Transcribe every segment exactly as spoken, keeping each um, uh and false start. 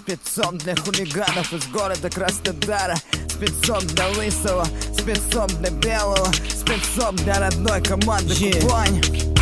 Спецом для хулиганов из города Краснодара, спецом для лысого, спецом для белого, спецом для родной команды Кубань.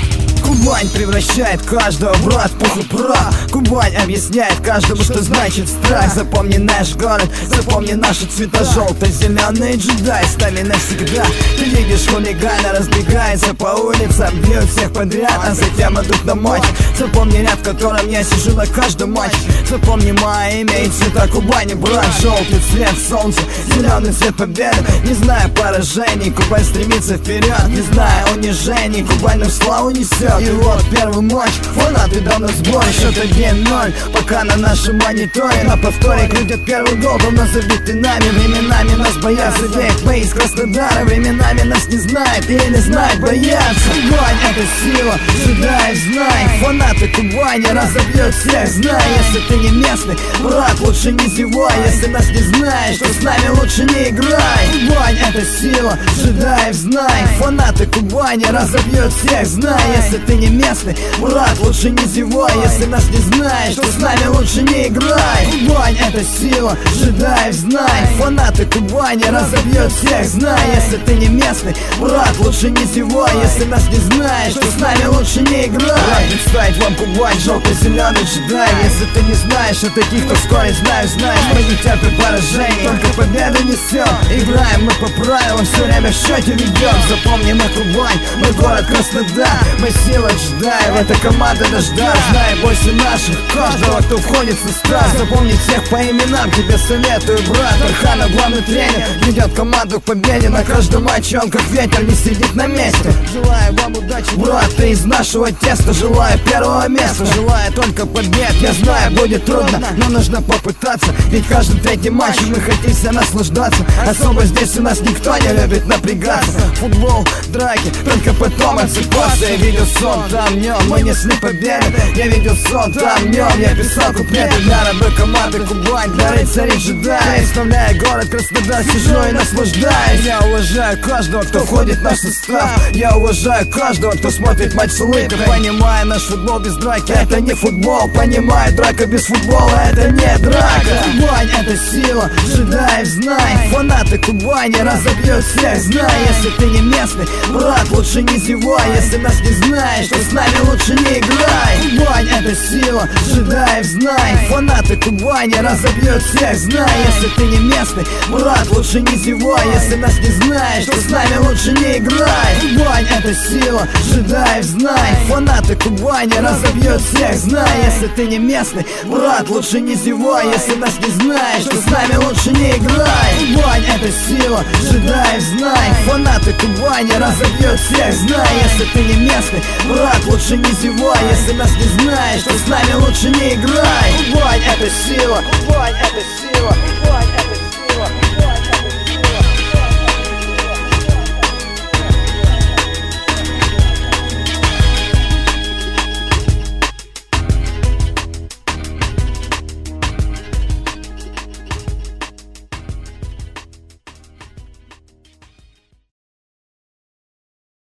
Кубань превращает каждого в брат, пух и прах. Кубань объясняет каждому, что значит страх. Запомни наш город, запомни наши цвета. Желто-зеленые джедаи стали навсегда. Ты видишь, хулиганы разбегаются по улицам, бьют всех подряд, а затем идут на матч. Запомни ряд, в котором я сижу на каждом матче. Запомни мое имя и цвета Кубани, брат. Желтый цвет солнца, зеленый цвет победы. Не зная поражений, Кубань стремится вперед. Не зная унижений, Кубань нам славу несет. И вот первый матч, фанаты давно в сборе. Счет один ноль, пока на нашем мониторе. На повторе крутят первый гол, давно забитый нами. Временами нас боятся, ведь мы из Краснодара. Временами нас не знают или не знают, боятся. Кубань — это сила, джедаев знай. Фанаты Кубани разобьют всех, знай. Если ты не местный, брат, лучше не зевай. Если нас не знаешь, то с нами лучше не играй. Кубань — это сила, джедаев знай. Фанаты Кубани разобьют всех, знай. Если ты не местный, брат, лучше не зевай. Если нас не знаешь, то с нами лучше не играй. Кубань — это сила, джедаев знай. Фанаты Кубани разобьют всех, знай. Если ты не местный, брат, лучше не зевай. Если нас не знаешь, то с нами лучше не играй. Представить вам Кубань, желто-зеленый джедай. Если ты не знаешь о таких, то вскоре знаешь, знаешь. Мы не терпим поражений, только победу несем. Играем мы по правилам, все время в счете ведем. Запомни, мы Кубань, мы город Краснодар. Мы сила джедаев, эта команда дождалась. Знай больше наших, каждого, кто входит в состав. Запомни всех по именам, тебе советую, брат. Арханов, главный тренер, ведет команду к победе. На каждом матче он как ветер, не сидит на месте. Желаю вам удачи, брат, ты из нашего теста. Желаю первого места, желаю только побед. Я знаю, будет трудно, но нужно попытаться. Ведь каждый третий матч мы хотим все наслаждаться. Особо здесь у нас никто не любит напрягаться. Футбол, драки, только потом отсыпаться. Я видел сон там в нем, мы несли победу. Я видел сон там в нем, я писал куплеты для родной команды Кубань, для рыцарей джедаев. Представляя город Краснодар, сижу и наслаждаюсь. Я уважаю каждого, кто входит в наш состав. Я уважаю каждого, кто смотрит матч с улыбкой. Понимаю, наш футбол без драки — это не футбол. Понимаю, драка без футбола — это не драка. Кубань — это сила, джедаев знай. Фанаты Кубани разобьют всех, знай. Если ты не местный, брат, лучше не зевай. Если нас не знаешь, то с нами лучше не играй. Кубань — это сила, джедаев знай. Фанаты Кубани разобьют всех, знай. Если ты не местный, брат, лучше не зевай. Если нас не знаешь, то с нами лучше не играй. Кубань — это сила, джедаев знай. Фанаты Кубани разобьют всех, знай. Если ты не местный, брат, лучше не зевай. Если нас не знаешь, то с нами лучше не играй. Кубань — это сила, джедаев знай. Фанаты Кубани разобьют всех, знай. Если ты не местный, брат, лучше не зевай. Если нас не знаешь, то с нами лучше не играй. Кубань — это сила, Кубань — это сила, Кубань.